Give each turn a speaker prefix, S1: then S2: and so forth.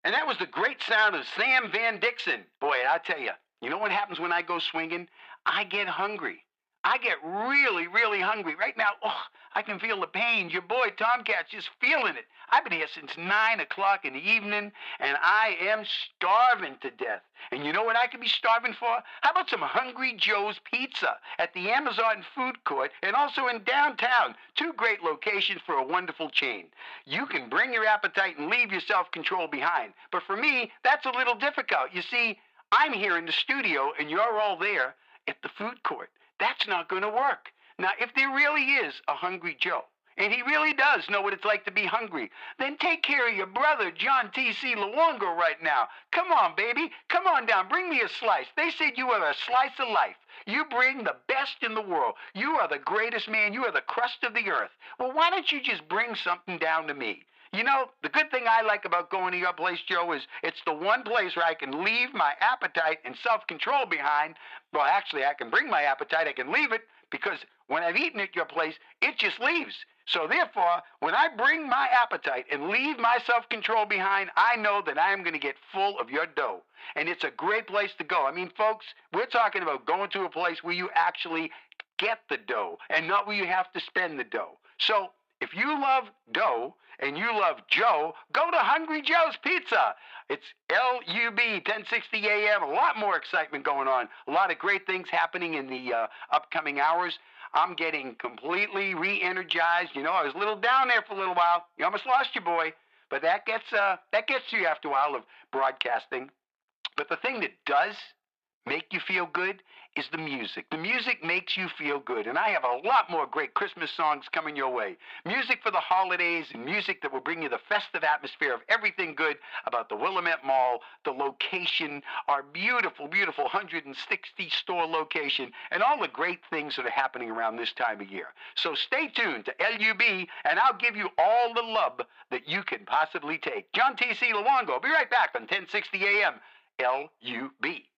S1: And that was the great sound of Sam Van Dixon. Boy, I tell you, you know what happens when I go swinging? I get hungry. I get really, really hungry. Right now, oh, I can feel the pain. Your boy Tomcat's just feeling it. I've been here since 9 o'clock in the evening, and I am starving to death. And you know what I could be starving for? How about some Hungry Joe's Pizza at the Amazon Food Court and also in downtown? Two great locations for a wonderful chain. You can bring your appetite and leave your self-control behind. But for me, that's a little difficult. You see, I'm here in the studio and you're all there at the food court. That's not going to work. Now, if there really is a Hungry Joe, and he really does know what it's like to be hungry, then take care of your brother, John T.C. Luongo, right now. Come on, baby. Come on down. Bring me a slice. They said you are a slice of life. You bring the best in the world. You are the greatest man. You are the crust of the earth. Well, why don't you just bring something down to me? You know, the good thing I like about going to your place, Joe, is it's the one place where I can leave my appetite and self-control behind. Well, actually, I can bring my appetite, I can leave it, because when I've eaten at your place, it just leaves. So therefore, when I bring my appetite and leave my self-control behind, I know that I am going to get full of your dough. And it's a great place to go. I mean, folks, we're talking about going to a place where you actually get the dough and not where you have to spend the dough. So if you love dough and you love Joe, go to Hungry Joe's Pizza. It's LUB 1060 AM. A lot more excitement going on. A lot of great things happening in the upcoming hours. I'm getting completely re-energized. You know, I was a little down there for a little while. You almost lost your boy, but that gets to you after a while of broadcasting. But the thing that does make you feel good is the music. The music makes you feel good. And I have a lot more great Christmas songs coming your way. Music for the holidays and music that will bring you the festive atmosphere of everything good about the Willamette Mall, the location, our beautiful, beautiful 160 store location, and all the great things that are happening around this time of year. So stay tuned to LUB, and I'll give you all the love that you can possibly take. John T.C. Luongo. Be right back on 1060 AM LUB.